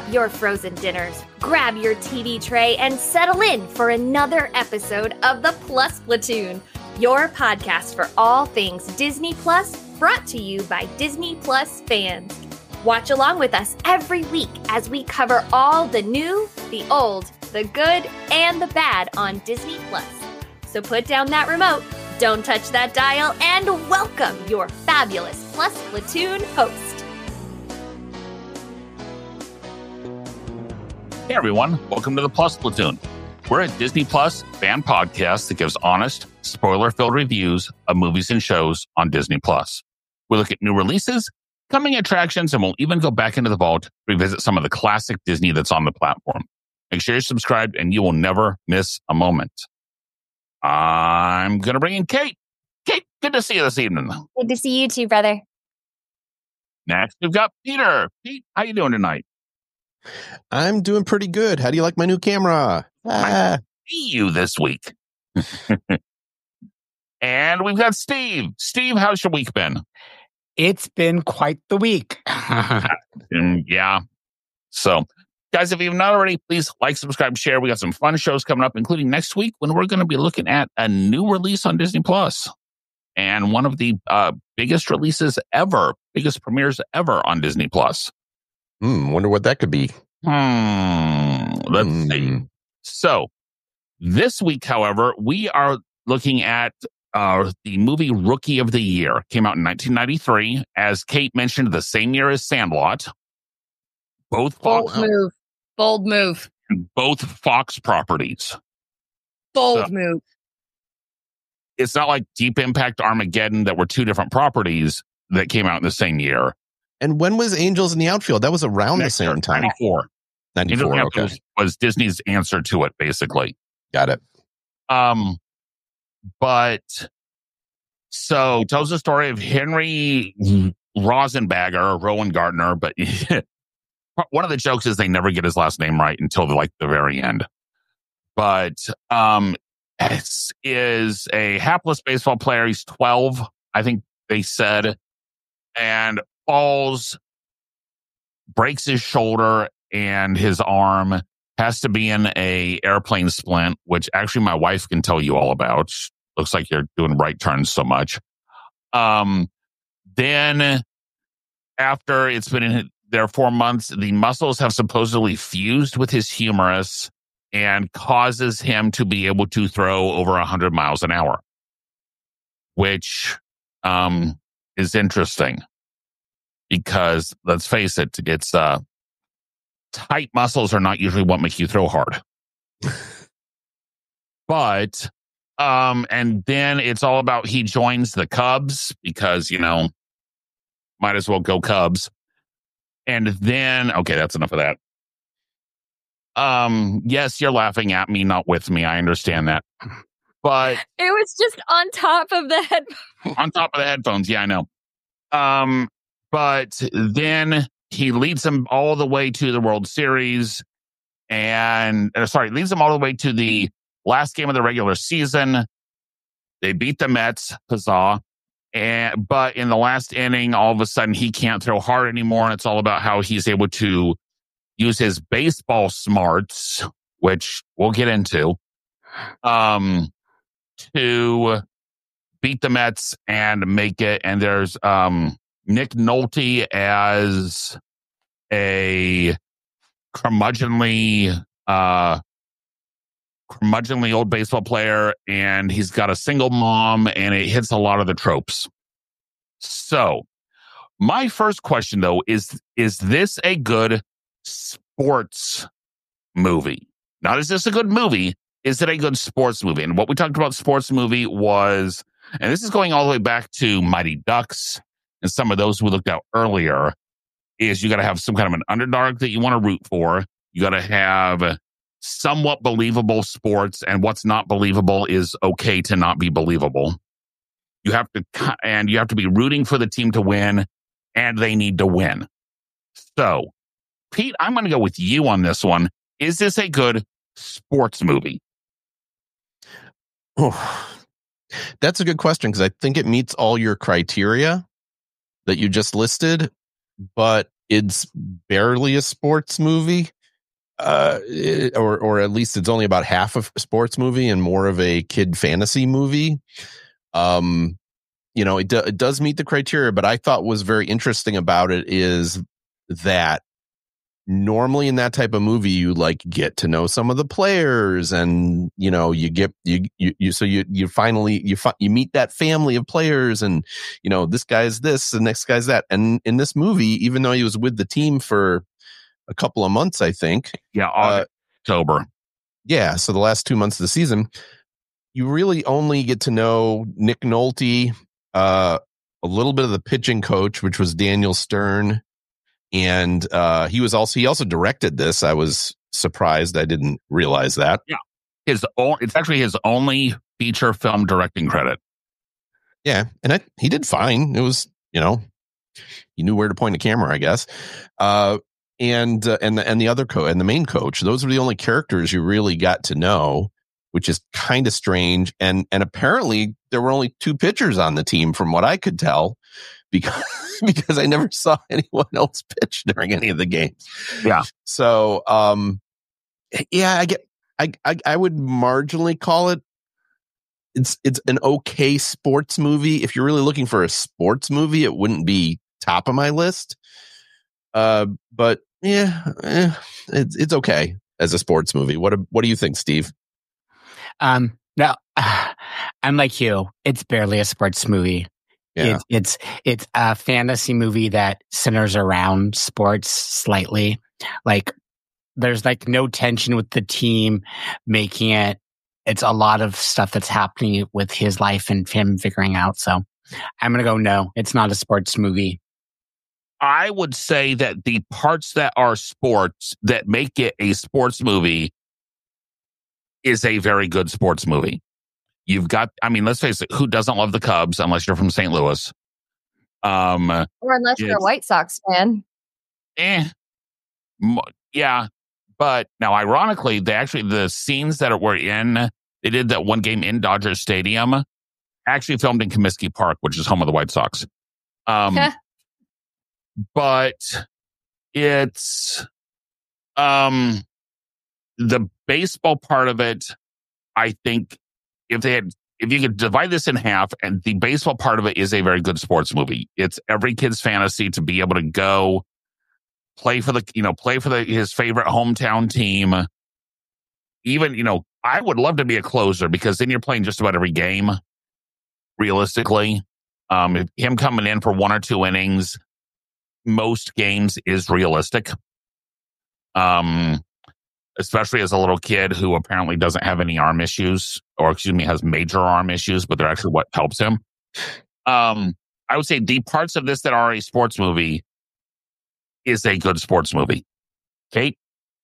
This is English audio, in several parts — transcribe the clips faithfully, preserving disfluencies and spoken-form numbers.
up your frozen dinners, grab your T V tray, and settle in for another episode of the Plus Platoon, your podcast for all things Disney Plus, brought to you by Disney Plus fans. Watch along with us every week as we cover all the new, the old, the good, and the bad on Disney Plus. So put down that remote, don't touch that dial, and welcome your fabulous Plus Platoon host. Hey everyone, welcome to the Plus Platoon. We're a Disney Plus fan podcast that gives honest, spoiler-filled reviews of movies and shows on Disney Plus. We look at new releases, coming attractions, and we'll even go back into the vault to revisit some of the classic Disney that's on the platform. Make sure you're subscribed and you will never miss a moment. I'm going to bring in Kate. Kate, good to see you this evening. Good to see you too, brother. Next, we've got Peter. Pete, how you doing tonight? I'm doing pretty good. How do you like my new camera? Ah. I see you this week. And we've got Steve. Steve, how's your week been? It's been quite the week. And yeah. So, guys, if you've not already, please like, subscribe, share. We got some fun shows coming up, including next week when we're going to be looking at a new release on Disney Plus, and one of the uh, biggest releases ever, biggest premieres ever on Disney Plus. Hmm, wonder what that could be. Hmm. Let's Hmm. see. So, this week, however, we are looking at uh, the movie Rookie of the Year. Came out in nineteen ninety-three. As Kate mentioned, the same year as Sandlot. Both Bold Fox, move. Bold move. both Fox properties. Bold So- move. It's not like Deep Impact, Armageddon, that were two different properties that came out in the same year. And when was Angels in the Outfield? That was around Next the year, same time. ninety-four. Angels in ninety-four, the okay. Outfield was Disney's answer to it, basically. Got it. Um, but so tells the story of Henry Rosenbagger, Rowan Gardner, but one of the jokes is they never get his last name right until like the very end. But um, S is a hapless baseball player. He's twelve, I think they said, and falls, breaks his shoulder and his arm. Has to be in a airplane splint, which actually my wife can tell you all about. Looks like you're doing right turns so much. Um, then after it's been in there four months, the muscles have supposedly fused with his humerus and causes him to be able to throw over one hundred miles an hour, which um, is interesting because, let's face it, it's uh, tight muscles are not usually what make you throw hard. But, um, and then it's all about he joins the Cubs because, you know, might as well go Cubs. And then, okay, that's enough of that. Um, yes, you're laughing at me, not with me. I understand that. But It was just on top of the head. on top of the headphones, yeah, I know. Um, but then he leads them all the way to the World Series, and uh, sorry, leads them all the way to the last game of the regular season. They beat the Mets, huzzah! And but in the last inning, all of a sudden he can't throw hard anymore, and it's all about how he's able to use his baseball smarts, which we'll get into, um, to beat the Mets and make it. And there's um. Nick Nolte as a curmudgeonly, uh, curmudgeonly old baseball player, and he's got a single mom, and it hits a lot of the tropes. So, my first question, though, is, is this a good sports movie? Not is this a good movie, is it a good sports movie? And what we talked about sports movie was, and this is going all the way back to Mighty Ducks, and some of those we looked at earlier, is you got to have some kind of an underdog that you want to root for. You got to have somewhat believable sports, and what's not believable is okay to not be believable. You have to, and you have to be rooting for the team to win, and they need to win. So, Pete, I'm going to go with you on this one. Is this a good sports movie? Oh, that's a good question because I think it meets all your criteria that you just listed, but it's barely a sports movie, uh, it- or or at least it's only about half a sports movie and more of a kid fantasy movie. Um, you know, it, do, it does meet the criteria, but I thought was very interesting about it is that normally in that type of movie, you like get to know some of the players, and you know, you get you you, you so you you finally you fi- you meet that family of players, and you know, this guy's this, the next guy's that, and in this movie, even though he was with the team for a couple of months, I think, Yeah, uh, October. yeah, so the last two months of the season, you really only get to know Nick Nolte, uh, a little bit of the pitching coach, which was Daniel Stern. And uh, he was also he also directed this. I was surprised. I didn't realize that. Yeah, his own. It's actually his only feature film directing credit. Yeah, and I, he did fine. It was, you know, he knew where to point the camera, I guess. Uh, and uh, and the, and the other co and the main coach. Those were the only characters you really got to know, which is kind of strange. And and apparently there were only two pitchers on the team, from what I could tell, because because I never saw anyone else pitch during any of the games. Yeah. So, um, yeah, I get, I, I, I would marginally call it. It's, it's an okay sports movie. If you're really looking for a sports movie, it wouldn't be top of my list. Uh, but yeah, eh, it's, it's okay as a sports movie. What, what do you think, Steve? Um, no, I'm like you. It's barely a sports movie. Yeah. It, it's it's a fantasy movie that centers around sports slightly. Like there's like no tension with the team making it. It's a lot of stuff that's happening with his life and him figuring out. So I'm gonna go no. It's not a sports movie. I would say that the parts that are sports that make it a sports movie is a very good sports movie. You've got, I mean, let's face it, who doesn't love the Cubs unless you're from Saint Louis? Um, Or unless you're a White Sox fan. eh, m- yeah. But now, ironically, they actually, the scenes that were in, they did that one game in Dodger Stadium, actually filmed in Comiskey Park, which is home of the White Sox. Um, but it's, um, the baseball part of it, I think, if they had, if you could divide this in half, and the baseball part of it is a very good sports movie. It's every kid's fantasy to be able to go play for the, you know, play for the, his favorite hometown team. Even, you know, I would love to be a closer because then you're playing just about every game. Realistically, um, if him coming in for one or two innings, most games is realistic. Um. Especially as a little kid who apparently doesn't have any arm issues, or excuse me, has major arm issues, but they're actually what helps him. Um, I would say the parts of this that are a sports movie is a good sports movie. Kate?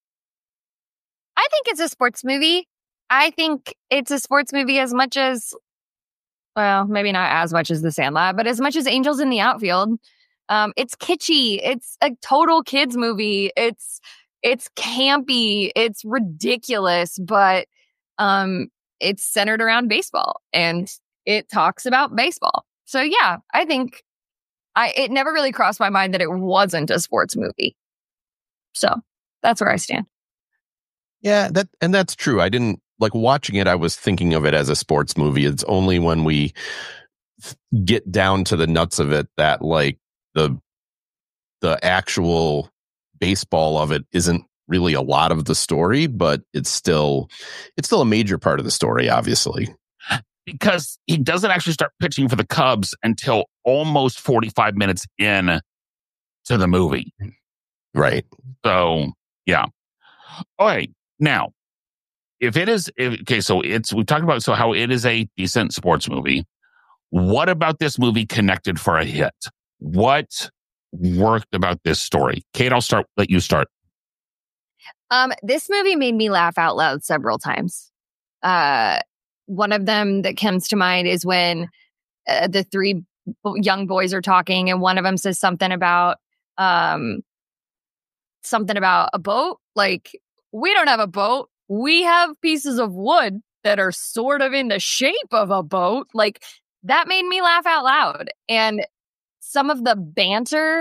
I think it's a sports movie. I think it's a sports movie as much as, well, maybe not as much as The Sandlot, but as much as Angels in the Outfield. Um, it's kitschy. It's a total kids movie. It's It's campy, it's ridiculous, but um, it's centered around baseball and it talks about baseball. So yeah, I think I it never really crossed my mind that it wasn't a sports movie. So that's where I stand. Yeah, that and that's true. I didn't like watching it. I was thinking of it as a sports movie. It's only when we get down to the nuts of it that like the the actual baseball of it isn't really a lot of the story, but it's still it's still a major part of the story, obviously. Because he doesn't actually start pitching for the Cubs until almost forty-five minutes in to the movie. Right. So, yeah. All right. Now, if it is, if, okay, so it's, we talked about so how it is a decent sports movie. What about this movie connected for a hit? What worked about this story? Kate, I'll start, let you start. Um, this movie made me laugh out loud several times. Uh, one of them that comes to mind is when uh, the three young boys are talking, and one of them says something about um, something about a boat. Like, we don't have a boat. We have pieces of wood that are sort of in the shape of a boat. Like, that made me laugh out loud. And some of the banter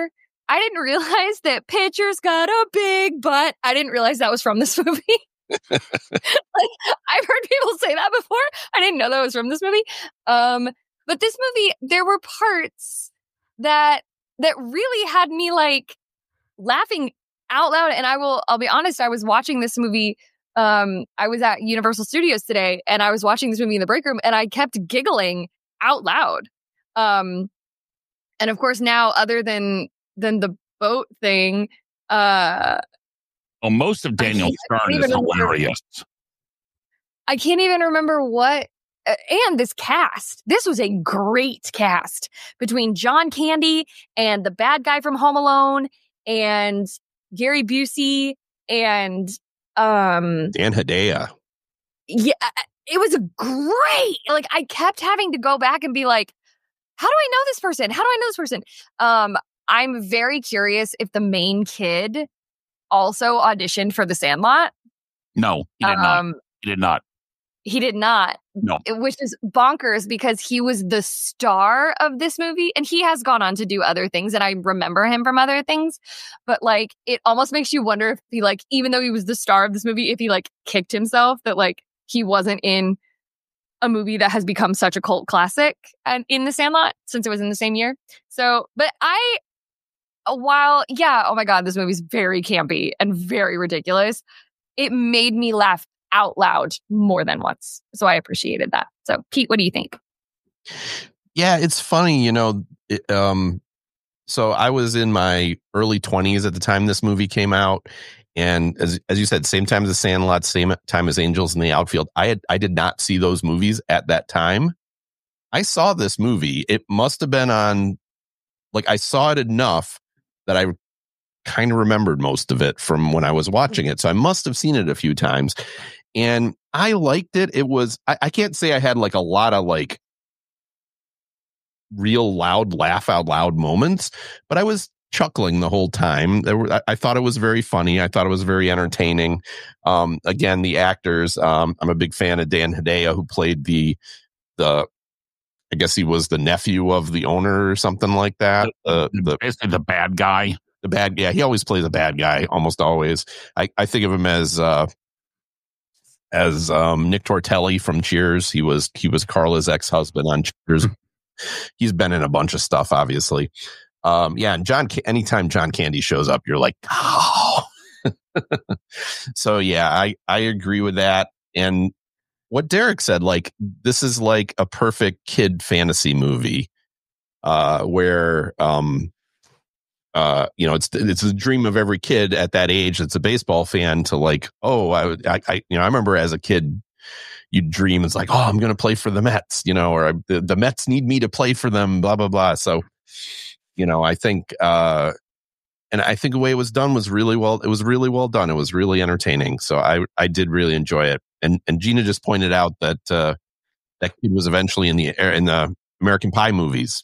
I didn't realize that Pitcher's got a big butt. I didn't realize that was from this movie. Like, I've heard people say that before. I didn't know that was from this movie. Um, but this movie, there were parts that that really had me like laughing out loud. And I will, I'll be honest, I was watching this movie. Um, I was at Universal Studios today, and I was watching this movie in the break room, and I kept giggling out loud. Um, and of course, now other than than the boat thing, uh. Well, most of Daniel Stern is hilarious. I can't even remember what. Uh, and this cast. This was a great cast between John Candy and the bad guy from Home Alone and Gary Busey and um, Dan Hedaya. Yeah, it was great. Like, I kept having to go back and be like, how do I know this person? How do I know this person? Um, I'm very curious if the main kid also auditioned for The Sandlot. No, he did um, not. He did not. He did not. No. Which is bonkers because he was the star of this movie, and he has gone on to do other things, and I remember him from other things. But like, it almost makes you wonder if he, like, even though he was the star of this movie, if he like kicked himself that like he wasn't in a movie that has become such a cult classic and in The Sandlot since it was in the same year. So, but I, while, yeah, oh my God, this movie's very campy and very ridiculous. It made me laugh out loud more than once. So I appreciated that. So Pete, what do you think? Yeah, it's funny, you know, it, um, so I was in my early twenties at the time this movie came out. And as as you said, same time as The Sandlot, same time as Angels in the Outfield. I had I did not see those movies at that time. I saw this movie. It must have been on, like, I saw it enough that I kind of remembered most of it from when I was watching it. So I must have seen it a few times. And I liked it. It was, I, I can't say I had like a lot of like real loud laugh out loud moments, but I was chuckling the whole time. There were, I, I thought it was very funny. I thought it was very entertaining. Um, again, the actors, um, I'm a big fan of Dan Hedaya, who played the, the, I guess he was the nephew of the owner or something like that. Uh, the, Basically the bad guy. The bad, yeah, he always plays a bad guy, almost always. I, I think of him as uh, as um, Nick Tortelli from Cheers. He was he was Carla's ex-husband on Cheers. He's been in a bunch of stuff, obviously. Um, yeah, and John, anytime John Candy shows up, you're like, oh. So yeah, I I agree with that. And what Derek said, like, this is like a perfect kid fantasy movie, uh, where um. Uh, you know, it's it's a dream of every kid at that age that's a baseball fan to like, oh, I, I, I you know, I remember as a kid, you'd dream it's like, oh, I'm going to play for the Mets, you know, or the, the Mets need me to play for them, blah, blah, blah. So, you know, I think, uh, and I think the way it was done was really well, it was really well done. It was really entertaining. So I, I did really enjoy it. And, and Gina just pointed out that, uh, that kid was eventually in the, in the American Pie movies.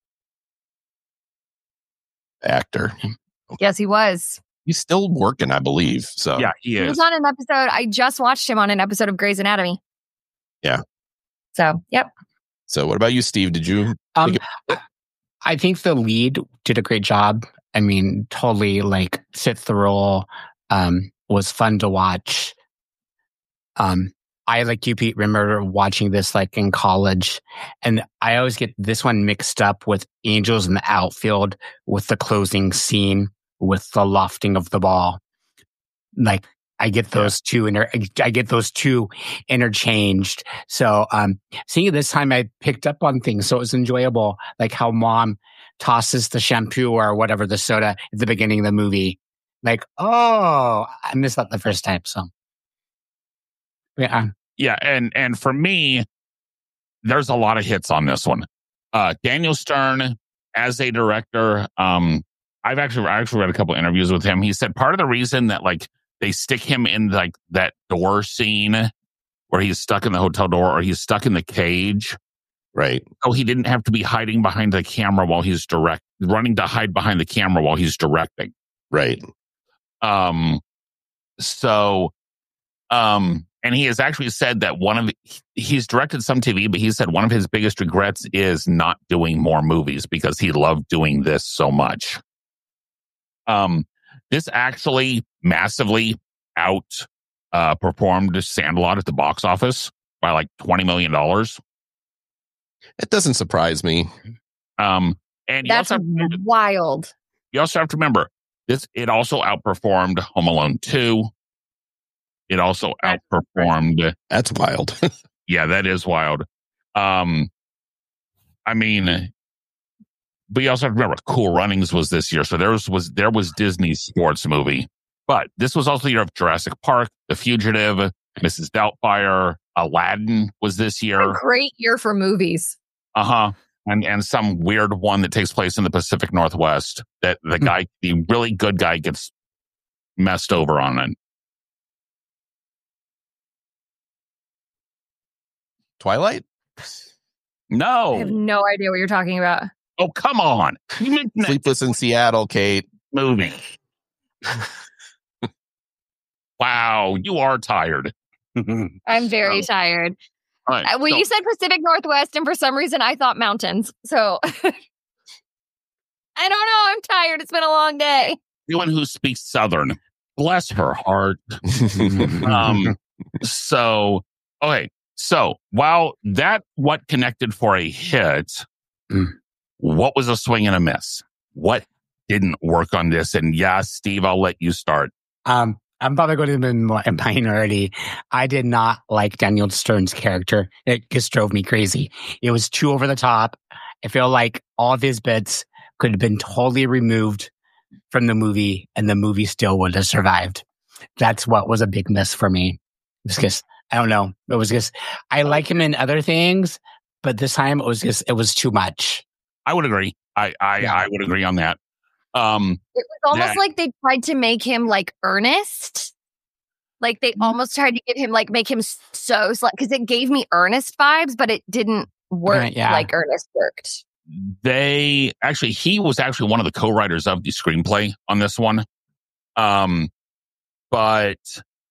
Actor. Yes, he was. He's still working, I believe. So yeah, he is. He was on an episode. I just watched him on an episode of Grey's Anatomy. Yeah. So, yep. So, what about you, Steve? Did you? Um, I think the lead did a great job. I mean, totally like fit the role. Um, was fun to watch. Um, I, like you, Pete, remember watching this like in college, and I always get this one mixed up with Angels in the Outfield with the closing scene with the lofting of the ball. Like, I get those yeah. two inter- I get those two interchanged. So, um, seeing it this time, I picked up on things, so it was enjoyable. Like how mom tosses the shampoo or whatever, the soda at the beginning of the movie. Like, oh, I missed that the first time. So, yeah. Yeah, and and for me, there's a lot of hits on this one. Uh, Daniel Stern, as a director, um, I've actually I actually read a couple interviews with him. He said part of the reason that like they stick him in like that door scene where he's stuck in the hotel door or he's stuck in the cage, right? So he didn't have to be hiding behind the camera while he's direct, running to hide behind the camera while he's directing, right? Um, so, um. And he has actually said that one of he's directed some T V, but he said one of his biggest regrets is not doing more movies because he loved doing this so much. Um, this actually massively out uh, performed Sandlot at the box office by like twenty million dollars. It doesn't surprise me. Um, and you That's also, have to remember, wild. you also have to remember this. It also outperformed Home Alone two. It also That's outperformed. That's wild. Yeah, that is wild. Um, I mean, but you also have to remember, Cool Runnings was this year, so there was, was there was Disney's sports movie. But this was also the year of Jurassic Park, The Fugitive, Missus Doubtfire, Aladdin was this year. A great year for movies. Uh huh. And and some weird one that takes place in the Pacific Northwest that the guy, the really good guy, gets messed over on it. Twilight? I have No. no idea what you're talking about. Oh, come on. You mentioned that Sleepless in Seattle, Kate. movie. Wow, you are tired. I'm very Oh. tired. All right, Uh, Well, so- you said Pacific Northwest, and for some reason I thought mountains. So I don't know. I'm tired. It's been a long day. anyone who speaks Southern, bless her heart. Um, so, okay. So, while that what connected for a hit, Mm. what was a swing and a miss? What didn't work on this? And yeah, Steve, I'll let you start. Um, I'm probably going to be in mi- minority. I did not like Daniel Stern's character. It just drove me crazy. It was too over the top. I feel like all of his bits could have been totally removed from the movie, and the movie still would have survived. That's what was a big miss for me. It was just, I don't know. It was just, I like him in other things, but this time it was just, it was too much. I would agree. I I, Yeah. I would agree on that. Um, It was almost That- like they tried to make him like earnest. Like they almost tried to get him like make him so because it gave me earnest vibes, but it didn't work Right, yeah. like earnest worked. they actually he was actually one of the co-writers of the screenplay on this one. Um, but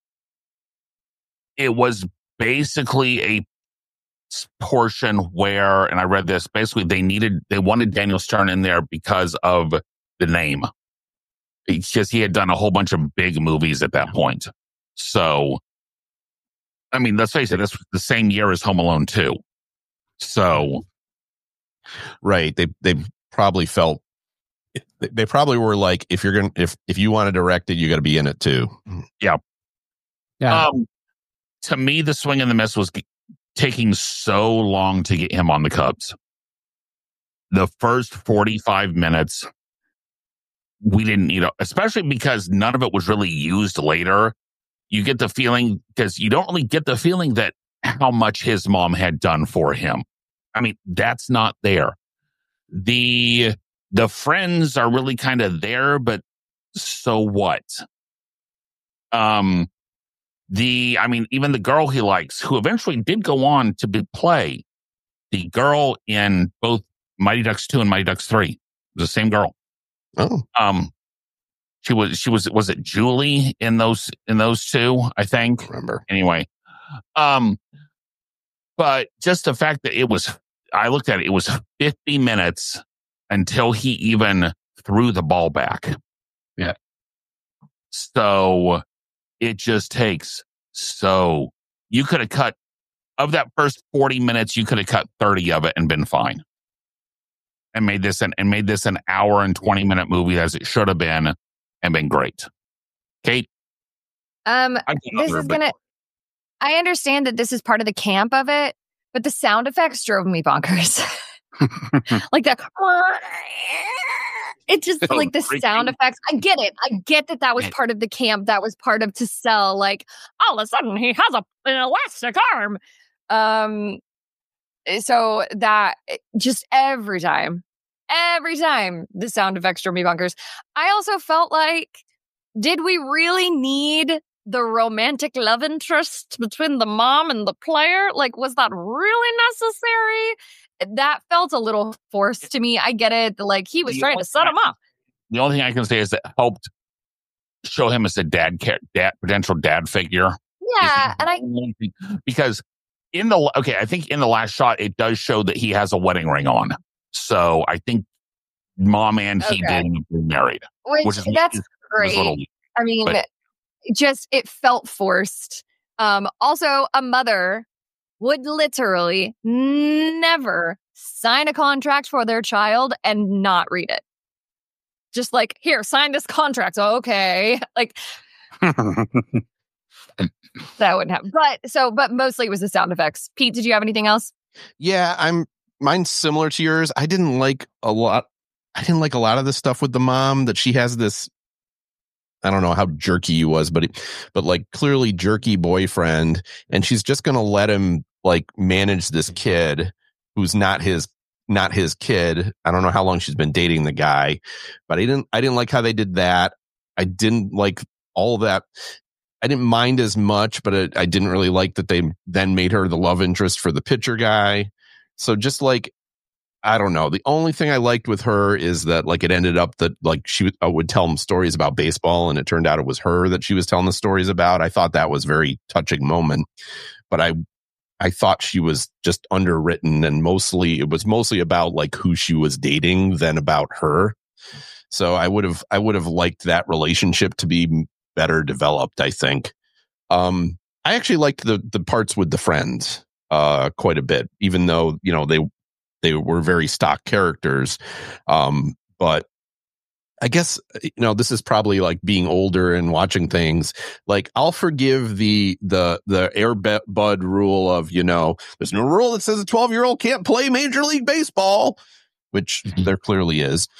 it was basically a s- portion where, and I read this, basically they needed, they wanted Daniel Stern in there because of the name. Because he had done a whole bunch of big movies at that point. So, I mean, let's face it, this was the same year as Home Alone two. So, Right. They they probably felt they- they probably were like, if you're gonna if if you want to direct it, you got to be in it too. Yeah. um, to me, the swing and the miss was g- taking so long to get him on the Cubs. The first forty-five minutes, we didn't need it, especially because none of it was really used later. You get the feeling, because you don't really get the feeling that how much his mom had done for him. I mean, that's not there. The the friends are really kind of there, but so what? Um, the I mean, even the girl he likes, who eventually did go on to be, play the girl in both Mighty Ducks two and Mighty Ducks three, the same girl. Oh, Um, she was she was was it Julie in those in those two? I think. remember. Anyway, um, but just the fact that it was, I looked at it, it was fifty minutes until he even threw the ball back. Yeah. So it just takes, so you could have cut, of that first forty minutes, you could have cut thirty of it and been fine. And made this an, and made this an hour and twenty minute movie as it should have been and been great. Kate? Um, I got this other, is but- gonna. I understand that this is part of the camp of it, but the sound effects drove me bonkers. Like that. It's just So like the freaking- sound effects. I get it. I get that that was part of the camp. That was part of to sell. Like all of a sudden he has a, an elastic arm. Um, so that just every time, every time the sound effects drove me bonkers. I also felt like, did we really need the romantic love interest between the mom and the player? Like, was that really necessary? That felt a little forced to me. I get it. Like, he was The trying only to set thing him I- up. The only thing I can say is that helped show him as a dad, ca- dad potential dad figure. Yeah. And I, because in the okay, I think in the last shot it does show that he has a wedding ring on. So I think mom and he Okay. did get married. Which, Which is that's was great. little- I mean, but- just it felt forced. Um, also, a mother would literally never sign a contract for their child and not read it. Just like, here, sign this contract. Okay. Like, that wouldn't happen. But so, but mostly it was the sound effects. Pete, did you have anything else? Yeah, I'm mine's similar to yours. I didn't like a lot. I didn't like a lot of the stuff with the mom that she has this. I don't know how jerky he was, but it, but like clearly jerky boyfriend, and she's just gonna let him like manage this kid who's not his not his kid. I don't know how long she's been dating the guy, but I didn't I didn't like how they did that. I didn't like all that. I didn't mind as much, but it, I didn't really like that they then made her the love interest for the pitcher guy. So just like, I don't know. The only thing I liked with her is that like it ended up that like she would, uh, would tell them stories about baseball, and it turned out it was her that she was telling the stories about. I thought that was a very touching moment, but I I thought she was just underwritten, and mostly it was mostly about like who she was dating than about her. So I would have I would have liked that relationship to be better developed, I think. Um, I actually liked the the parts with the friends uh, quite a bit, even though, you know, they they were very stock characters. Um, but I guess, you know, this is probably like being older and watching things. Like, I'll forgive the the the Air Bud rule of, you know, there's no rule that says a twelve year old can't play Major League Baseball, which there clearly is.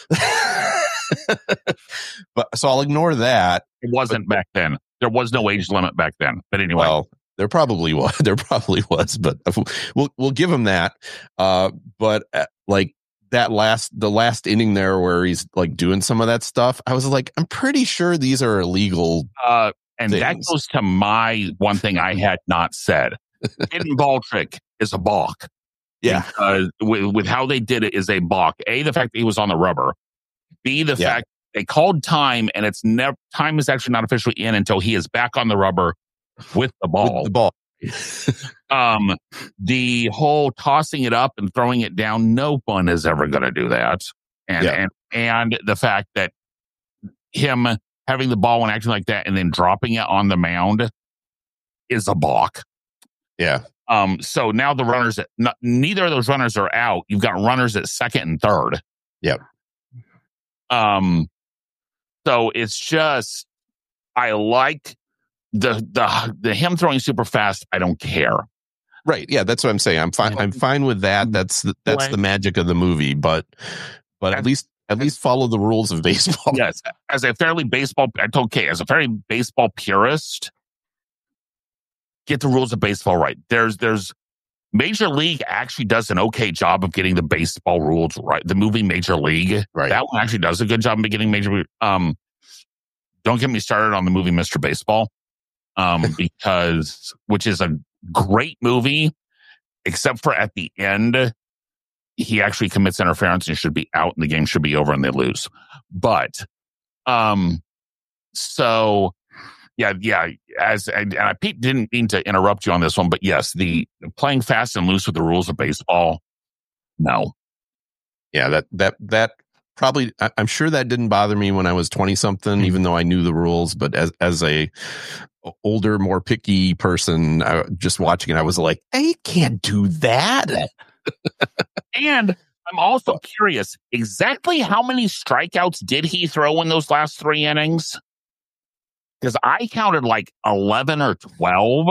But so I'll ignore that. It wasn't back then. There was no age limit back then. But anyway, Well, there probably was. There probably was, but we'll we'll give him that. Uh, but uh, like that last the last inning there where he's like doing some of that stuff, I was like, I'm pretty sure these are illegal. uh, and that things. goes to my one thing I had not said. Hidden ball trick is a balk. Yeah, Because with, with how they did it is a balk. A, the fact that he was on the rubber. B, the Yeah. fact they called time, and it's never time is actually not officially in until he is back on the rubber with the ball. with the ball. um, the whole tossing it up and throwing it down, no one is ever going to do that. And, Yeah. and and the fact that him having the ball and acting like that and then dropping it on the mound is a balk. Yeah, Um, so now the runners, at, n- neither of those runners are out. You've got runners at second and third. Yep. Um, so it's just, I like the the the him throwing super fast. I don't care. right. Yeah, that's what I'm saying. I'm fine. I'm fine with that. That's the, that's Like- the magic of the movie. But but at least at least follow the rules of baseball. Yes, as a fairly baseball, it's okay. As a very baseball purist, get the rules of baseball right. There's there's Major League actually does an okay job of getting the baseball rules right. The movie Major League, Right. that one actually does a good job of getting Major. Um, don't get me started on the movie Mister Baseball, um, because which is a great movie, except for at the end, he actually commits interference and should be out, and the game should be over, and they lose. But, um, so. Yeah, yeah. As and, and I Pete didn't mean to interrupt you on this one, but yes, the playing fast and loose with the rules of baseball. No, Yeah, that that that probably. I, I'm sure that didn't bother me when I was twenty something, even though I knew the rules. But as as a older, more picky person, I, just watching it, I was like, "Hey, you can't do that." and I'm also curious exactly how many strikeouts did he throw in those last three innings? Because I counted like eleven or twelve.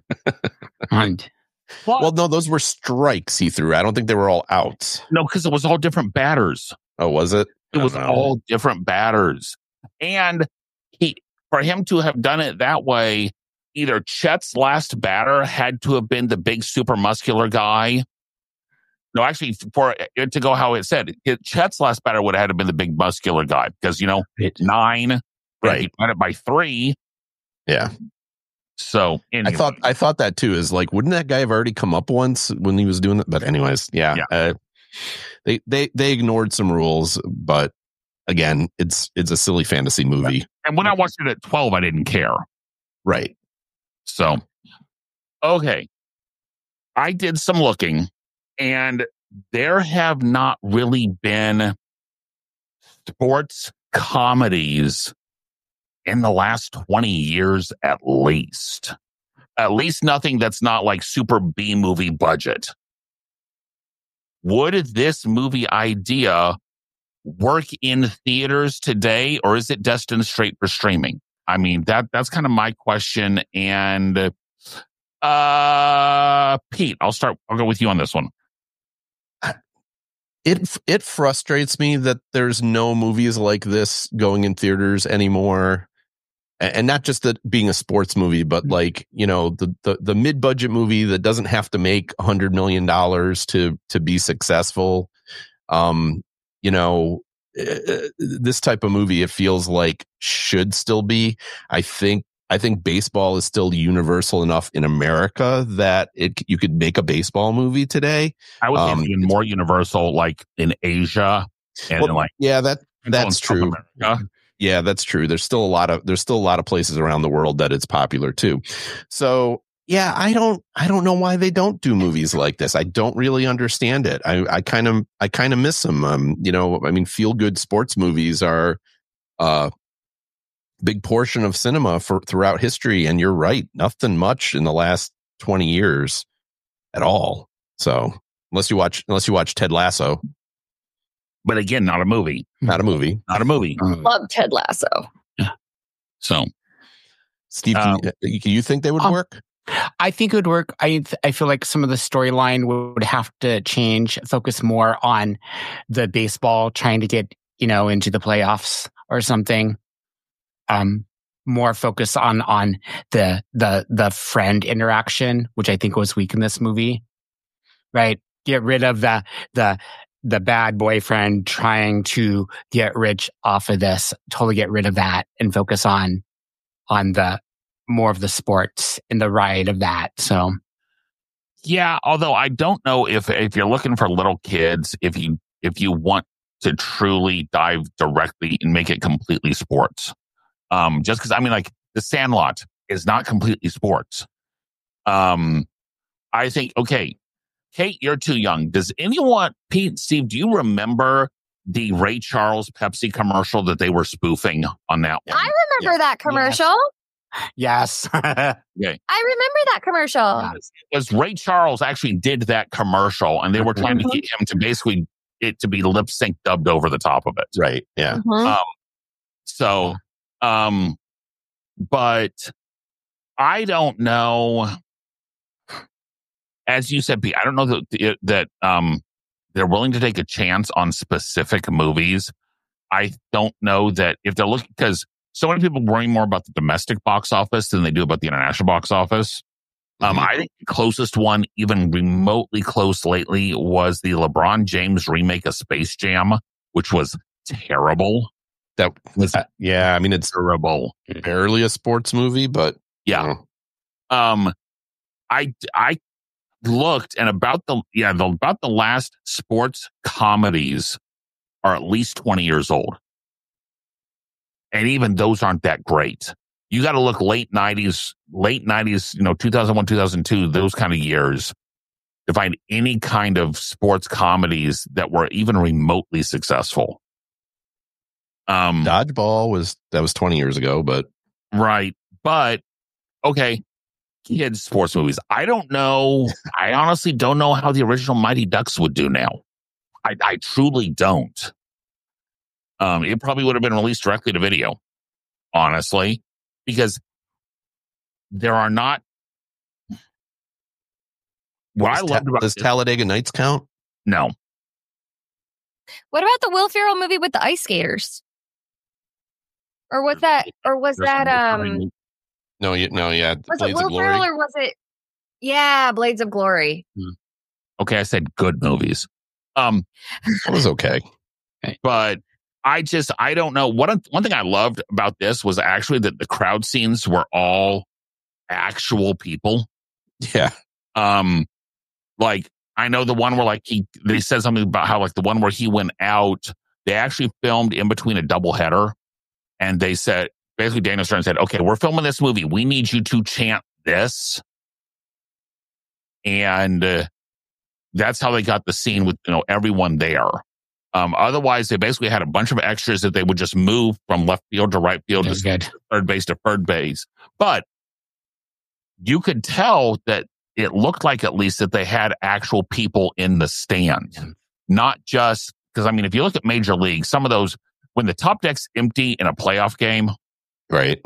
And Well, Well, no, those were strikes he threw. I don't think they were all outs. no, because it was all different batters. Oh, was it? It I was don't know. all different batters. And he, for him to have done it that way, either Chet's last batter had to have been the big super muscular guy. No, actually, for it to go how it said, it, Chet's last batter would have had to have been the big muscular guy because, you know, nine, Right. He got it by three. Yeah. So anyway. I thought I thought that too. Is like, wouldn't that guy have already come up once when he was doing that? But anyways, yeah. Yeah. Uh, they they they ignored some rules, but again, it's it's a silly fantasy movie, and when I watched it at twelve, I didn't care. right? So, okay. I did some looking, and there have not really been sports comedies in the last twenty years at least. At least nothing that's not like super B movie budget. Would this movie idea work in theaters today, or is it destined straight for streaming? I mean, that that's kind of my question. And uh, Pete, I'll start. I'll go with you on this one. It it frustrates me that there's no movies like this going in theaters anymore. And not just that being a sports movie, but like, you know, the, the, the mid-budget movie that doesn't have to make a hundred million dollars to, to be successful. Um, you know, uh, this type of movie, it feels like should still be. I think, I think baseball is still universal enough in America that it, you could make a baseball movie today. I would Um, say even more universal, like in Asia and Well, like, yeah, that, that's South true. America. Yeah, that's true. There's still a lot of there's still a lot of places around the world that it's popular too. So yeah, I don't I don't know why they don't do movies like this. I don't really understand it. I I kind of I kind of miss them. Um, you know, I mean, feel good sports movies are a big portion of cinema for throughout history. And you're right, nothing much in the last twenty years at all. So unless you watch unless you watch Ted Lasso, But again, not a movie. not a movie. Not a movie. Love Ted Lasso. So, Steve, Um, do you, do you think they would um, work? I think it would work. I th- I feel like some of the storyline would have to change, focus more on the baseball trying to get, you know, into the playoffs or something. Um, more focus on on the the the friend interaction, which I think was weak in this movie. Right? Get rid of the the the bad boyfriend trying to get rich off of this. Totally get rid of that and focus on on the more of the sports and the ride of that. So yeah, although I don't know if if you're looking for little kids, if you if you want to truly dive directly and make it completely sports. Um, just because I mean, like The Sandlot is not completely sports. Um, I think okay, Kate, you're too young. Does anyone, Pete, Steve, do you remember the Ray Charles Pepsi commercial that they were spoofing on that one? I remember that commercial. yes. I remember that commercial. Because Ray Charles actually did that commercial, and they were trying to get him to basically it to be lip sync dubbed over the top of it. Right. Yeah. Mhm. Um, so, um, but I don't know. As you said, Pete, I don't know that that um they're willing to take a chance on specific movies. I don't know that if they're looking, because so many people worry more about the domestic box office than they do about the international box office. Um, Mhm. I think the closest one, even remotely close lately, was the LeBron James remake of Space Jam, which was terrible. That Was uh, yeah, I mean it's terrible. barely a sports movie, but Yeah. you know, Um, I I looked and about the yeah the, about the last sports comedies are at least twenty years old, and even those aren't that great. You got to look late nineties, late nineties, you know, two thousand one, two thousand two, those kind of years to find any kind of sports comedies that were even remotely successful. Um, Dodgeball was that was twenty years ago, but right, but okay. Kids sports movies. I don't know. I honestly don't know how the original Mighty Ducks would do now. I, I truly don't. Um, it probably would have been released directly to video, honestly, because there are not. What I does, loved Ta- about does this, Talladega Nights count? no, What about the Will Ferrell movie with the ice skaters? Or was that? Or was There's that? some- Um, No, you, no, yeah, was Blades it Will of Glory. Ferrell or was it? Yeah, Blades of Glory. okay, I said good movies. Um, That was okay. but I just I don't know. What one thing I loved about this was actually that the crowd scenes were all actual people. Yeah, Um, like I know the one where like he they said something about how like the one where he went out, they actually filmed in between a doubleheader, and they said basically Daniel Stern said, "Okay, we're filming this movie. We need you to chant this," and uh, that's how they got the scene with you know everyone there. Um, otherwise, they basically had a bunch of extras that they would just move from left field to right field That's to good. third base to third base. But you could tell that it looked like at least that they had actual people in the stands, not just because, I mean, if you look at Major League, some of those, when the top deck's empty in a playoff game, Right.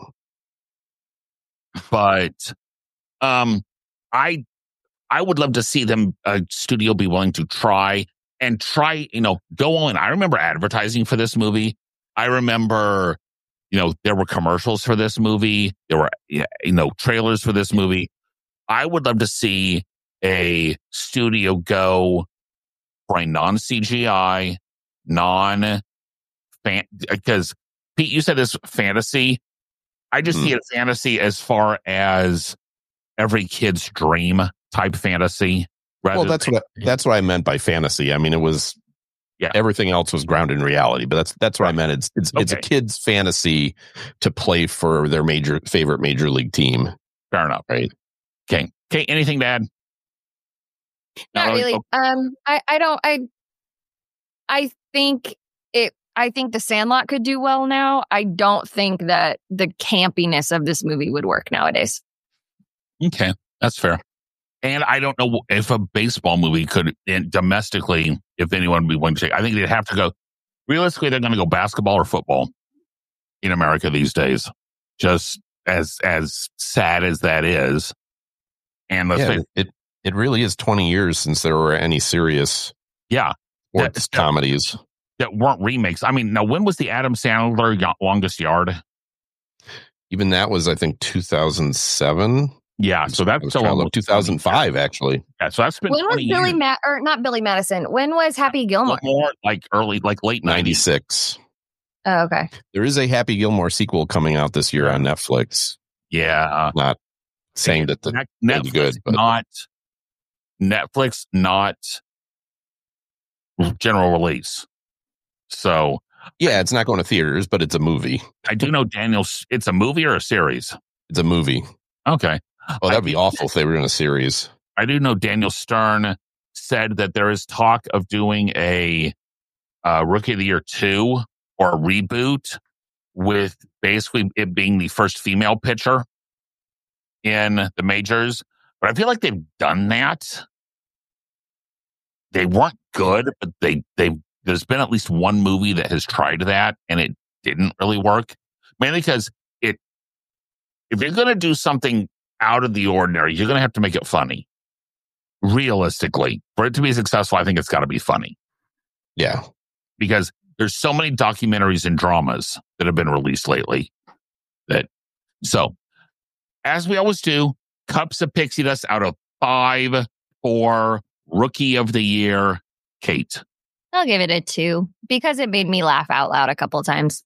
but um, I I would love to see them, a studio, be willing to try and try, you know, go on. I remember advertising for this movie. I remember, you know, there were commercials for this movie. There were, you know, trailers for this movie. I would love to see a studio go for a non-C G I, non fan, because Pete, you said this fantasy. I just mm. see it as fantasy as far as every kid's dream type fantasy. Well, that's than, what I, that's what I meant by fantasy. I mean, it was yeah. Everything else was grounded in reality, but that's that's what right. I meant. It's it's, okay. it's a kid's fantasy to play for their major favorite major league team. Fair enough, right? Okay, okay. Anything to add? Not no, really. Okay. Um, I I don't. I I think it. I think The Sandlot could do well now. I don't think that the campiness of this movie would work nowadays. Okay, that's fair. And I don't know if a baseball movie could, domestically, if anyone would be willing to take. I think they'd have to go, realistically, they're going to go basketball or football in America these days. Just as as sad as that is. And let's yeah, say, it it really is twenty years since there were any serious yeah, sports that, comedies. That weren't remakes. I mean, now, when was the Adam Sandler Longest Yard? Even that was, I think, two thousand seven. Yeah, so that's so two thousand five, actually. Yeah, so that's been. When was Billy Ma- or not Billy Madison? When was Happy Gilmore? More like early, like late ninety-six. Oh, okay. There is a Happy Gilmore sequel coming out this year yeah. on Netflix. Yeah, not saying that the Netflix good, but not Netflix, not general release. So yeah, it's not going to theaters, but it's a movie. I do know Daniel's. It's a movie or a series? It's a movie. Okay. Oh, that'd be awful if they were in a series. I do know Daniel Stern said that there is talk of doing a uh, Rookie of the Year two or a reboot with basically it being the first female pitcher in the majors. But I feel like they've done that. They weren't good, but they they there's been at least one movie that has tried that and it didn't really work. Mainly because it if you're going to do something out of the ordinary, you're going to have to make it funny. Realistically, for it to be successful, I think it's got to be funny. Yeah. Because there's so many documentaries and dramas that have been released lately. That so, as we always do, Cups of Pixie Dust out of five for Rookie of the Year, Kate. I'll give it a two because it made me laugh out loud a couple times.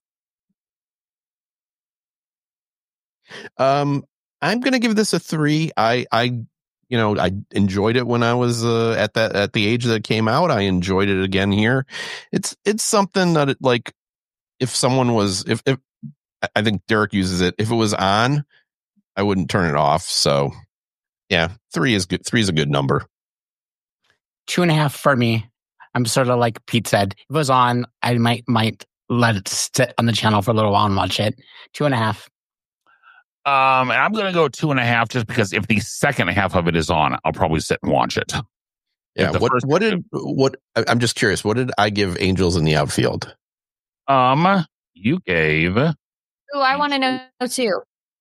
Um, I'm going to give this a three. I, I, you know, I enjoyed it when I was uh, at that at the age that it came out. I enjoyed it again here. It's it's something that it, like if someone was if if I think Derek uses it, if it was on, I wouldn't turn it off. So yeah, three is good. Three is a good number. Two and a half for me. I'm sort of like Pete said. If it was on, I might might let it sit on the channel for a little while and watch it. Two and a half. Um, and I'm going to go two and a half just because if the second half of it is on, I'll probably sit and watch it. Yeah. What, what did, what, I'm just curious. What did I give Angels in the Outfield? Um, you gave. Oh, I want to know too.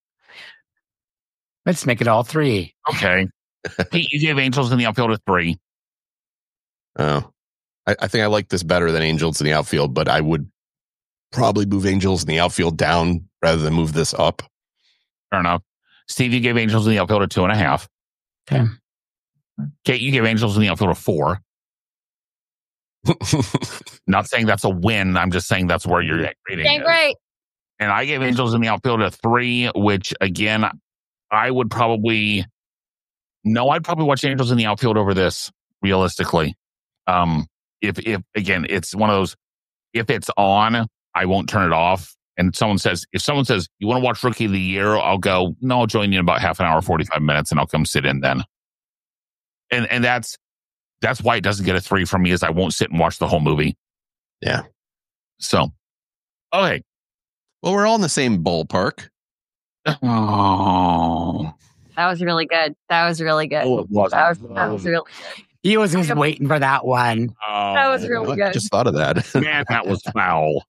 Let's make it all three. Okay. Pete, you gave Angels in the Outfield a three. Oh, I, I think I like this better than Angels in the Outfield, but I would probably move Angels in the Outfield down rather than move this up. Fair enough. Steve, you gave Angels in the Outfield a two and a half. Okay. Kate, you gave Angels in the Outfield a four. Not saying that's a win. I'm just saying that's where you're rating. Dang right. And I gave Angels in the Outfield a three, which again, I would probably no, I'd probably watch Angels in the Outfield over this. Realistically, um, if if again, it's one of those. If it's on, I won't turn it off. And someone says, if someone says, you want to watch Rookie of the Year, I'll go, no, I'll join you in about half an hour, forty-five minutes, and I'll come sit in then. And and that's that's why it doesn't get a three from me, is I won't sit and watch the whole movie. Yeah. So, okay. Well, we're all in the same ballpark. Oh, That was really good. That was really good. oh it was. That was, that was really good. He was just waiting for that one. That was really I good. just thought of that. Man, that was foul.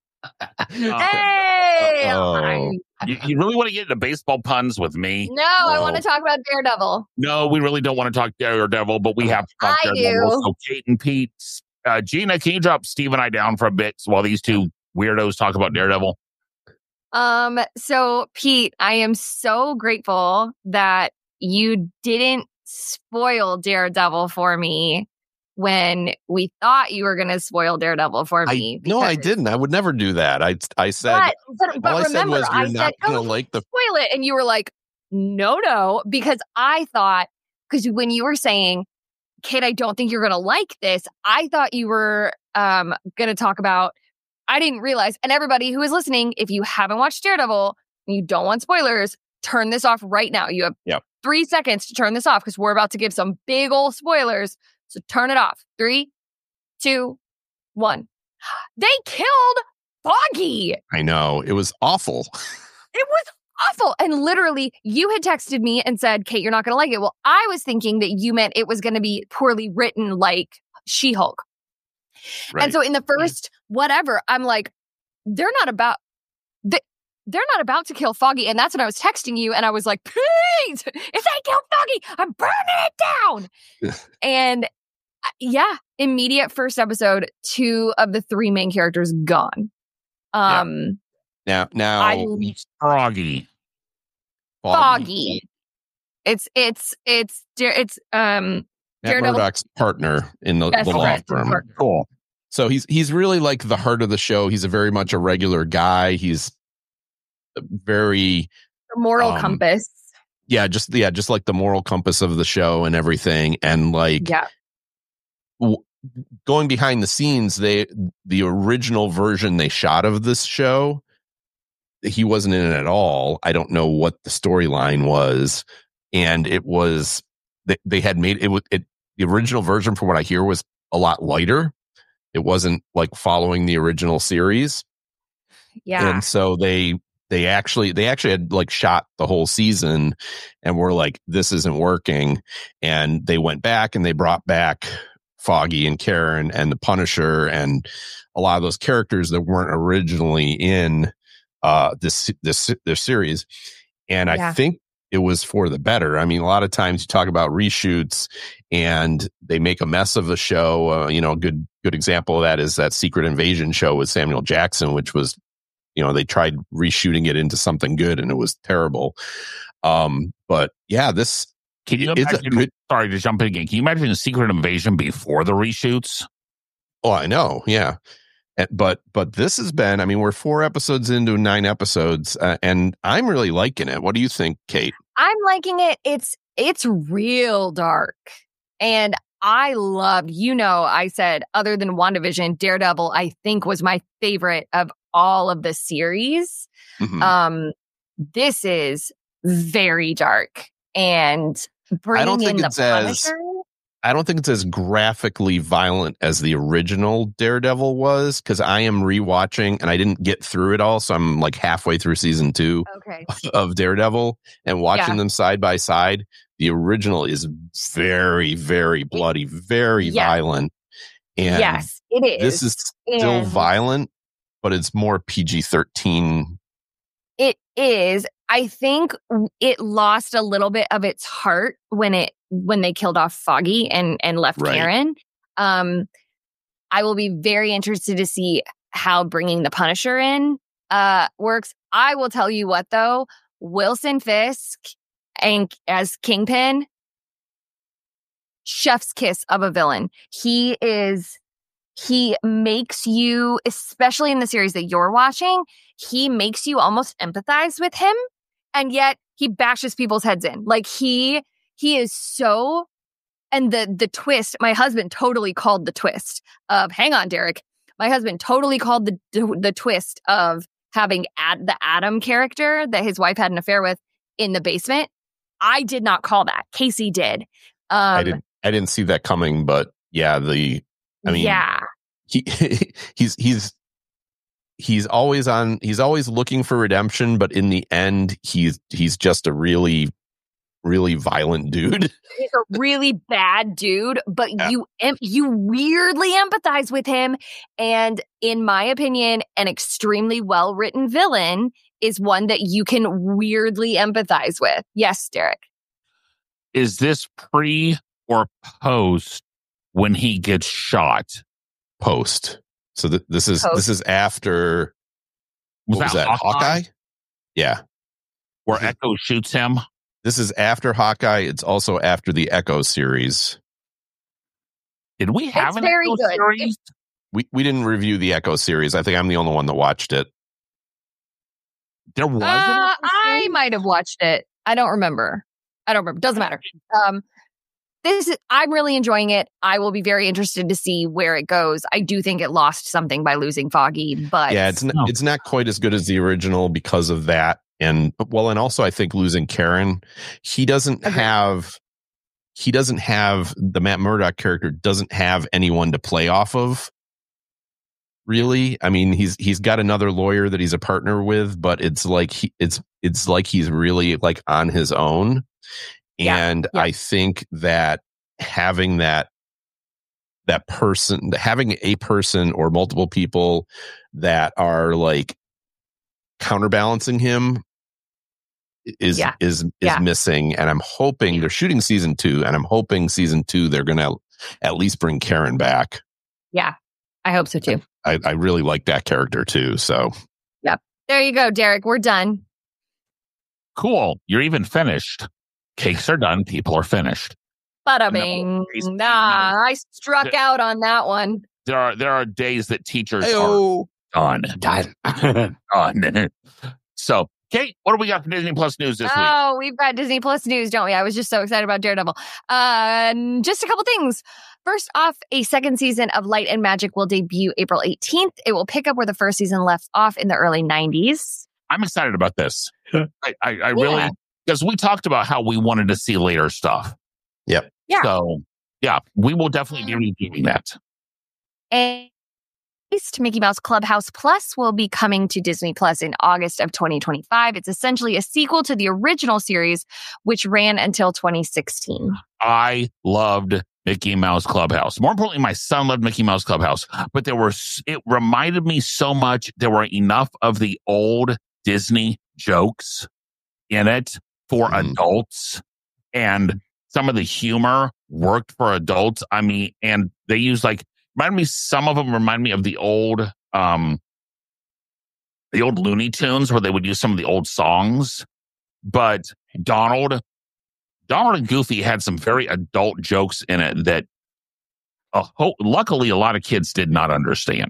Hey! Oh. You, you really want to get into baseball puns with me? No, I No. want to talk about Daredevil. No, we really don't want to talk Daredevil, but we have to talk I Daredevil. do. So Kate and Pete, uh, Gina, can you drop Steve and I down for a bit while these two weirdos talk about Daredevil? Um, so Pete, I am so grateful that you didn't spoil Daredevil for me when we thought you were going to spoil Daredevil for I, me. no, I because- didn't. I would never do that. I I said But, but, but all I said remember, was I you're said, not "Don't gonna like the spoil it," and you were like, "No, no," because I thought because when you were saying, "Kate, I don't think you're going to like this," I thought you were um going to talk about. I didn't realize, and everybody who is listening, if you haven't watched Daredevil and you don't want spoilers, turn this off right now. You have Yep. three seconds to turn this off because we're about to give some big old spoilers. So turn it off. Three, two, one. They killed Foggy. I know. It was awful. It was awful. And literally, you had texted me and said, Kate, you're not going to like it. Well, I was thinking that you meant it was going to be poorly written like She-Hulk. Right. And so in the first whatever, I'm like, they're not about they, they're not about to kill Foggy. And that's when I was texting you, and I was like, please, if they kill Foggy, I'm burning it down. And uh, yeah, immediate first episode, two of the three main characters gone. Um, now, now, I Froggy. Foggy. It's it's it's it's um Matt Daredevil- Murdock's partner in the, Best the law friend. firm. Partner. Cool. So he's he's really like the heart of the show. He's a very much a regular guy. He's very moral Um, compass. yeah, just yeah, just like the moral compass of the show and everything. And like Yeah. w- going behind the scenes, they the original version they shot of this show, he wasn't in it at all. I don't know what the storyline was, and it was they, they had made it. It the original version, from what I hear, was a lot lighter. It wasn't like following the original series, Yeah. and so they they actually they actually had like shot the whole season, and were like, this isn't working, and they went back and they brought back Foggy and Karen and the Punisher and a lot of those characters that weren't originally in uh this this this series, and Yeah. I think it was for the better. I mean, a lot of times you talk about reshoots and they make a mess of a show. Uh, you know, a good good example of that is that Secret Invasion show with Samuel Jackson, which was, you know, they tried reshooting it into something good and it was terrible. Um, but yeah, this Can you it's a imagine, good. sorry to jump in again. Can you imagine a Secret Invasion before the reshoots? Oh, I know, yeah. And- But but this has been. I mean, we're four episodes into nine episodes, uh, and I'm really liking it. What do you think, Kate? I'm liking it. It's it's real dark. And I loved, you know, I said other than WandaVision, Daredevil, I think was my favorite of all of the series. Mhm. Um, this is very dark. And bringing don't think in the it's as- Punisher. I don't think it's as graphically violent as the original Daredevil was, because I am rewatching and I didn't get through it all, so I'm like halfway through season two Okay. of Daredevil and watching Yeah. them side by side. The original is very, very bloody, very Yeah. violent, and Yes, it is. this is still And violent, but it's more P G thirteen. It is. I think it lost a little bit of its heart when it when they killed off Foggy and and left Right. Karen. Um, I will be very interested to see how bringing the Punisher in uh works. I will tell you what though, Wilson Fisk and as Kingpin, chef's kiss of a villain. He is. He makes you, especially in the series that you're watching, he makes you almost empathize with him, and yet he bashes people's heads in. Like he he is so, and the the twist, my husband totally called the twist of, hang on, Derek. My husband totally called the the twist of having Ad, the Adam character that his wife had an affair with in the basement. I did not call that. Casey did. Um, I didn't. I didn't see that coming, but yeah, the. I mean, yeah. he he's he's he's always on he's always looking for redemption, but in the end he's he's just a really really violent dude. He's a really bad dude, but Yeah. you em- you weirdly empathize with him, and in my opinion, an extremely well-written villain is one that you can weirdly empathize with. Yes, Derek. Is this pre or post when he gets shot? Post. So th- this is Post. this is after Was what was that that Hawkeye? Hawkeye? Yeah. Where Echo shoots him? This is after Hawkeye. It's also after the Echo series. Did we have It's an very Echo good. series? We we didn't review the Echo series. I think I'm the only one that watched it. There was Uh, an Echo I series? might have watched it. I don't remember. I don't remember. Doesn't matter. Um, this is, I'm really enjoying it. I will be very interested to see where it goes. I do think it lost something by losing Foggy, but Yeah, it's not, No. it's not quite as good as the original because of that. And well, and also I think losing Karen, he doesn't Agreed. have he doesn't have the Matt Murdock character doesn't have anyone to play off of. Really, I mean, he's he's got another lawyer that he's a partner with, but it's like he, it's it's like he's really like on his own. Yeah, And yeah. I think that having that that person, having a person or multiple people that are like counterbalancing him is Yeah. is is Yeah. missing. And I'm hoping they're shooting season two, and I'm hoping season two they're going to at least bring Karen back. yeah, I hope so too. I, I really like that character too. So There you go, Derek. We're done. Cool. You're even finished. Cakes are done. People are finished. Bada No, bing. he's- Nah, I struck Yeah. out on that one. There are there are days that teachers Heyo. are done. Done. Done. So, Kate, what do we got for Disney Plus news this week? Oh, we've got Disney Plus news, don't we? I was just so excited about Daredevil. Uh, just a couple things. First off, a second season of Light and Magic will debut April eighteenth. It will pick up where the first season left off in the early nineties. I'm excited about this. I, I, I really, Yeah. because we talked about how we wanted to see later stuff. Yep. Yeah. So, yeah, we will definitely be reviewing that. And Mickey Mouse Clubhouse Plus will be coming to Disney Plus in August of twenty twenty-five. It's essentially a sequel to the original series, which ran until twenty sixteen. I loved Mickey Mouse Clubhouse. More importantly, my son loved Mickey Mouse Clubhouse. But there were, s- it reminded me so much. There were enough of the old Disney jokes in it for Mhm. adults, and some of the humor worked for adults. I mean, and they used like remind me. Some of them remind me of the old, um, the old Looney Tunes where they would use some of the old songs. But Donald, Donald and Goofy had some very adult jokes in it that, uh, ho- luckily, a lot of kids did not understand.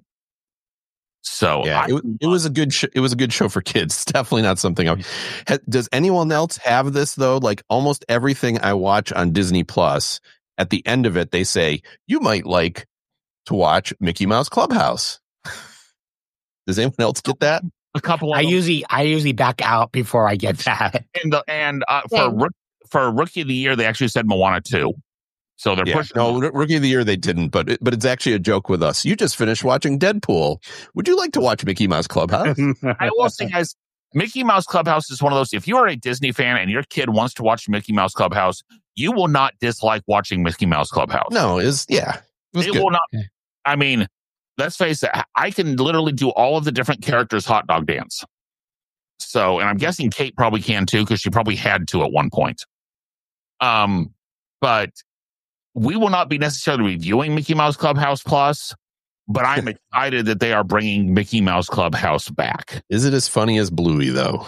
So Yeah, I it, wa- it was a good sh- it was a good show for kids. It's definitely not something. I, ha, does anyone else have this though? Like almost everything I watch on Disney Plus, at the end of it, they say you might like to watch Mickey Mouse Clubhouse. Does anyone else get that? a couple of I them. usually I usually back out before I get that. and the, and uh, for Same. rook- for Rookie of the Year, they actually said Moana two. So they're Yeah. pushing. No, R- Rookie of the Year they didn't, but it, but it's actually a joke with us. You just finished watching Deadpool. Would you like to watch Mickey Mouse Clubhouse? I will say, guys, Mickey Mouse Clubhouse is one of those. If you are a Disney fan and your kid wants to watch Mickey Mouse Clubhouse, you will not dislike watching Mickey Mouse Clubhouse. No, is yeah. It was it good. will not. Okay. I mean, let's face it. I can literally do all of the different characters' hot dog dance. So, and I'm guessing Kate probably can too, because she probably had to at one point. Um, but we will not be necessarily reviewing Mickey Mouse Clubhouse Plus, but I'm excited that they are bringing Mickey Mouse Clubhouse back. Is it as funny as Bluey though?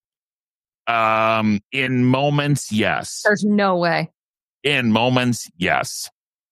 Um, in moments, yes. There's no way. In moments, yes.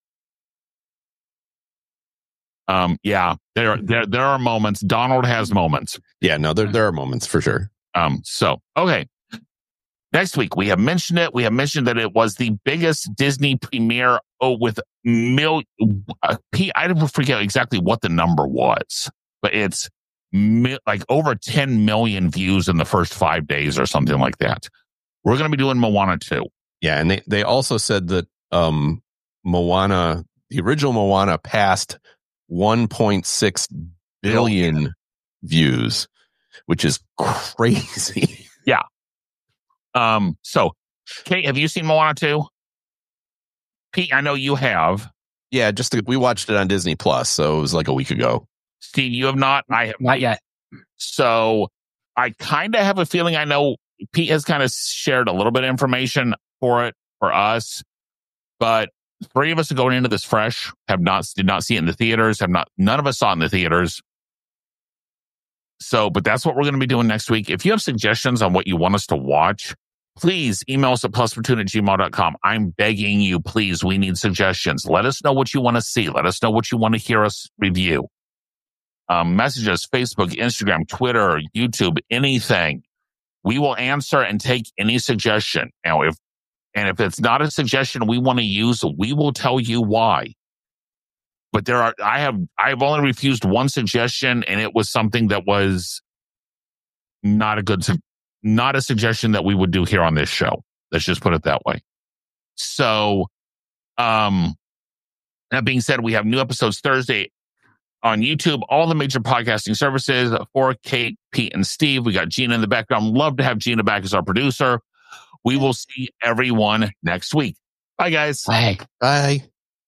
Um, yeah, there, there, there are moments. Donald has moments. Yeah, no, there there are moments for sure. Um, so okay. Next week, we have mentioned it. We have mentioned that it was the biggest Disney premiere. Oh, with mil, uh, P, I don't forget exactly what the number was, but it's mi- like over ten million views in the first five days or something like that. We're going to be doing Moana two. Yeah, and they they also said that um Moana, the original Moana, passed one point six billion views, which is crazy. Yeah. Um. So, Kate, have you seen Moana two? Pete, I know you have. Yeah, just to, we watched it on Disney Plus, so it was like a week ago. Steve, you have not. I have Not yet. So I kind of have a feeling I know Pete has kind of shared a little bit of information for it for us, but three of us are going into this fresh, have not did not see it in the theaters, have not none of us saw it in the theaters. So, but that's what we're going to be doing next week. If you have suggestions on what you want us to watch, please email us at plus platoon at gmail dot com. I'm begging you, please. We need suggestions. Let us know what you want to see. Let us know what you want to hear us review. Um, messages, Facebook, Instagram, Twitter, YouTube, anything. We will answer and take any suggestion. Now, if and if it's not a suggestion we want to use, we will tell you why. But there are, I have, I have only refused one suggestion, and it was something that was not a good, not a suggestion that we would do here on this show. Let's just put it that way. So, um, that being said, we have new episodes Thursday on YouTube, all the major podcasting services for Kate, Pete, and Steve. We got Gina in the background. Love to have Gina back as our producer. We will see everyone next week. Bye, guys. Bye. Bye.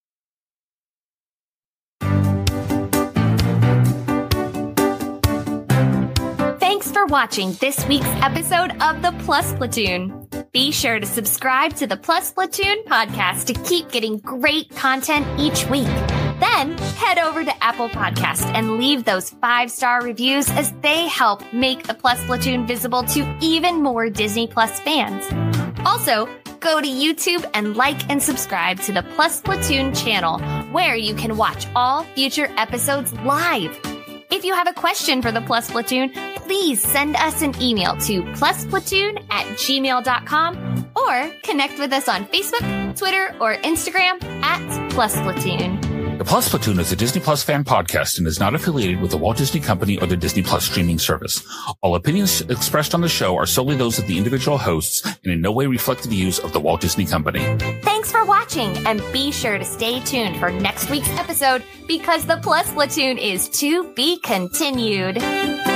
Thanks for watching this week's episode of the Plus Platoon. Be sure to subscribe to the Plus Platoon podcast to keep getting great content each week. Then head over to Apple Podcasts and leave those five-star reviews as they help make the Plus Platoon visible to even more Disney Plus fans. Also, go to YouTube and like and subscribe to the Plus Platoon channel, where you can watch all future episodes live. If you have a question for the Plus Platoon, please send us an email to plusplatoon at gmail dot com or connect with us on Facebook, Twitter, or Instagram at Plus Platoon. The Plus Platoon is a Disney Plus fan podcast and is not affiliated with the Walt Disney Company or the Disney Plus streaming service. All opinions expressed on the show are solely those of the individual hosts and in no way reflect the views of the Walt Disney Company. Thanks for watching, and be sure to stay tuned for next week's episode because the Plus Platoon is to be continued.